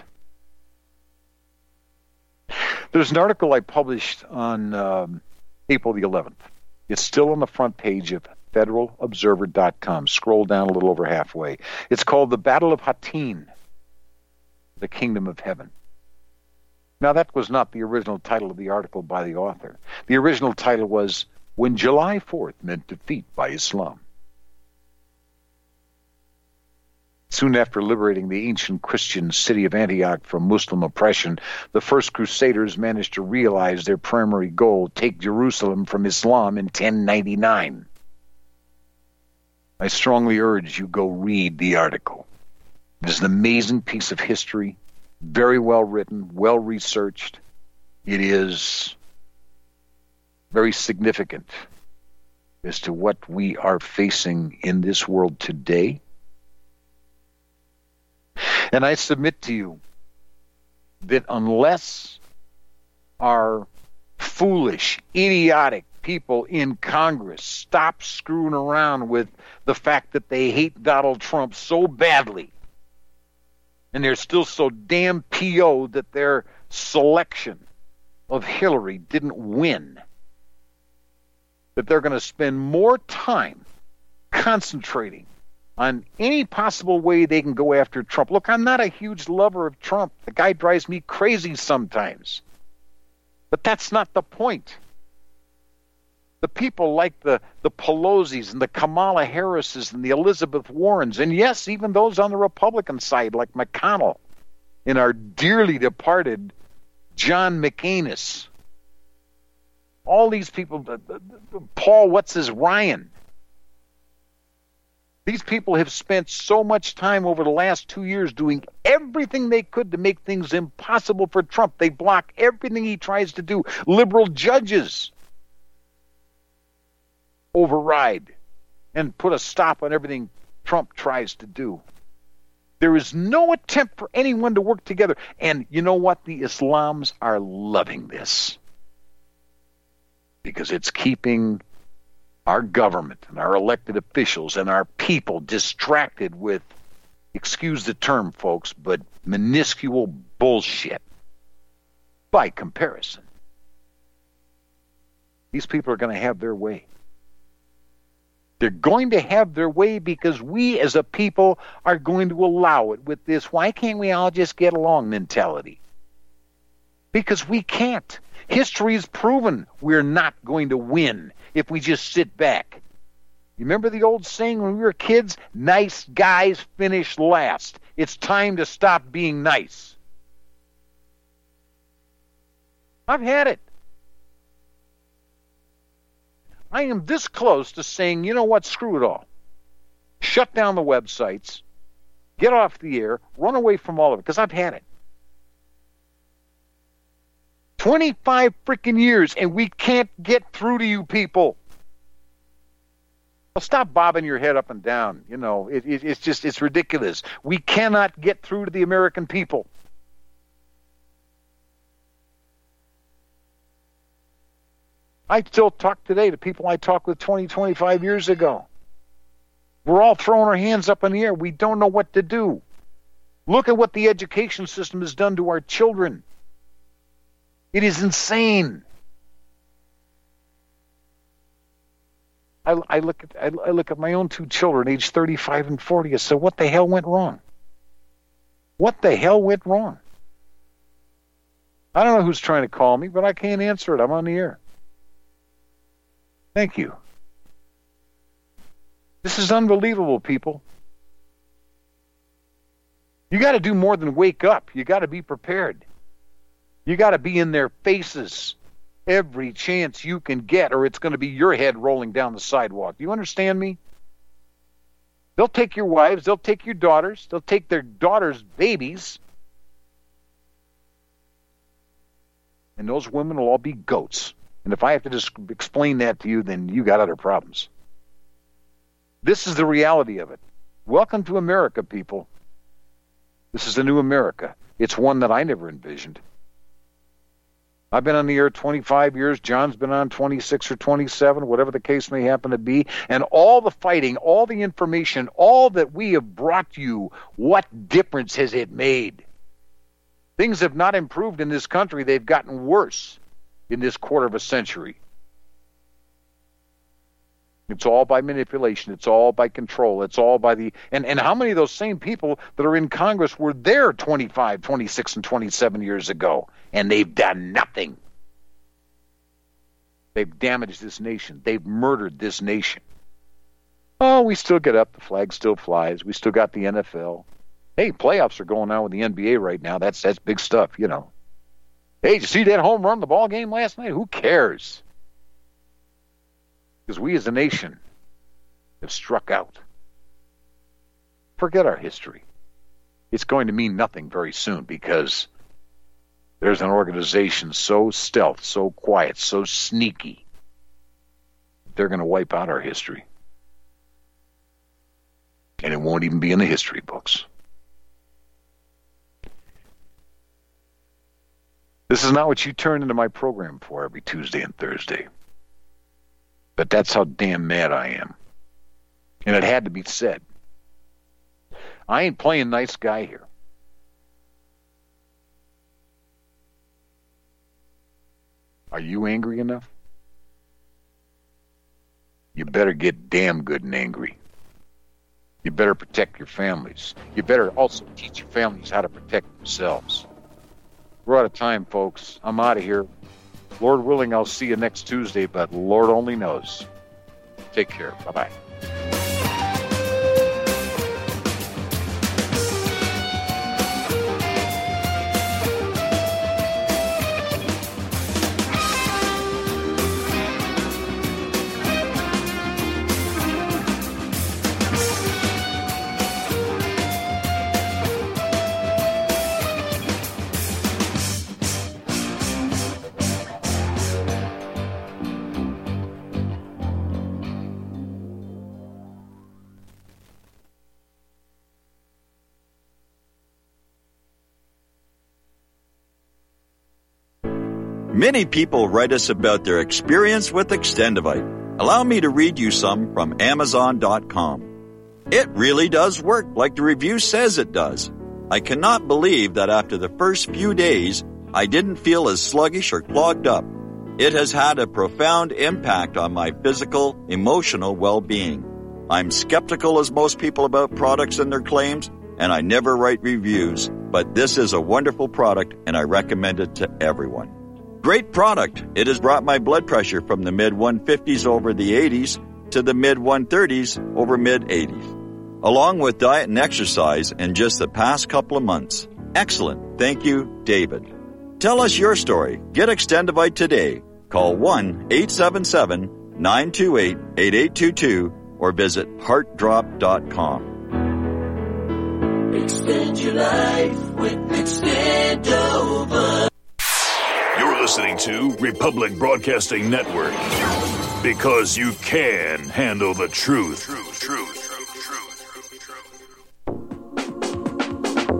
B: There's an article I published on April the 11th. It's still on the front page of federalobserver.com. Scroll down a little over halfway. It's called The Battle of Hattin, the Kingdom of Heaven. Now, that was not the original title of the article by the author. The original title was When July 4th Meant Defeat by Islam. Soon after liberating the ancient Christian city of Antioch from Muslim oppression, the first Crusaders managed to realize their primary goal, take Jerusalem from Islam in 1099. I strongly urge you go read the article. It is an amazing piece of history, very well written, well researched. It is very significant as to what we are facing in this world today. And I submit to you that unless our foolish, idiotic people in Congress stop screwing around with the fact that they hate Donald Trump so badly, and they're still so damn PO'd that their selection of Hillary didn't win, that they're going to spend more time concentrating on any possible way they can go after Trump. Look, I'm not a huge lover of Trump. The guy drives me crazy sometimes. But that's not the point. The people like the Pelosi's and the Kamala Harris's and the Elizabeth Warrens, and yes, even those on the Republican side like McConnell and our dearly departed John McAnus. All these people, Paul Ryan. These people have spent so much time over the last 2 years doing everything they could to make things impossible for Trump. They block everything he tries to do. Liberal judges override and put a stop on everything Trump tries to do. There is no attempt for anyone to work together. And you know what? The Islams are loving this, because it's keeping our government and our elected officials and our people distracted with, excuse the term, folks, but minuscule bullshit by comparison. These people are going to have their way. They're going to have their way because we as a people are going to allow it with this why can't we all just get along mentality. Because we can't. History has proven we're not going to win if we just sit back. You remember the old saying when we were kids? Nice guys finish last. It's time to stop being nice. I've had it. I am this close to saying, you know what, screw it all. Shut down the websites, get off the air, run away from all of it, because I've had it. 25 freaking years, and we can't get through to you people. Well, stop bobbing your head up and down. You know, it's ridiculous. We cannot get through to the American people. I still talk today to people I talked with 20, 25 years ago. We're all throwing our hands up in the air. We don't know what to do. Look at what the education system has done to our children. It is insane. I look at my own two children, age 35 and 40. I said, what the hell went wrong? What the hell went wrong? I don't know who's trying to call me, but I can't answer it. I'm on the air. Thank you. This is unbelievable, people. You got to do more than wake up. You got to be prepared. You got to be in their faces every chance you can get, or it's going to be your head rolling down the sidewalk. Do you understand me? They'll take your wives. They'll take your daughters. They'll take their daughters' babies. And those women will all be goats. And if I have to just explain that to you, then you got other problems. This is the reality of it. Welcome to America, people. This is the new America. It's one that I never envisioned. I've been on the air 25 years. John's been on 26 or 27, whatever the case may happen to be. And all the fighting, all the information, all that we have brought you, what difference has it made? Things have not improved in this country. They've gotten worse in this quarter of a century. It's all by manipulation. It's all by control. It's all by the... And how many of those same people that are in Congress were there 25, 26, and 27 years ago, and they've done nothing? They've damaged this nation. They've murdered this nation. Oh, we still get up. The flag still flies. We still got the NFL. Hey, playoffs are going on with the NBA right now. That's big stuff, you know. Hey, did you see that home run the ball game last night? Who cares? Because we as a nation have struck out. Forget our history. It's going to mean nothing very soon because there's an organization so stealth, so quiet, so sneaky. They're going to wipe out our history. And it won't even be in the history books. This is not what you turn into my program for every Tuesday and Thursday. But that's how damn mad I am. And it had to be said. I ain't playing nice guy here. Are you angry enough? You better get damn good and angry. You better protect your families. You better also teach your families how to protect themselves. We're out of time, folks. I'm out of here. Lord willing, I'll see you next Tuesday, but Lord only knows. Take care. Bye-bye.
E: Many people write us about their experience with Extendivite. Allow me to read you some from Amazon.com. It really does work like the review says it does. I cannot believe that after the first few days, I didn't feel as sluggish or clogged up. It has had a profound impact on my physical, emotional well-being. I'm skeptical as most people about products and their claims, and I never write reviews, but this is a wonderful product and I recommend it to everyone. Great product. It has brought my blood pressure from the mid-150s over the 80s to the mid-130s over mid-80s, along with diet and exercise in just the past couple of months. Excellent. Thank you, David. Tell us your story. Get Extendivite today. Call 1-877-928-8822 or visit heartdrop.com.
F: Extend your life with Extendovite.
H: You're listening to Republic Broadcasting Network. Because you can handle the truth.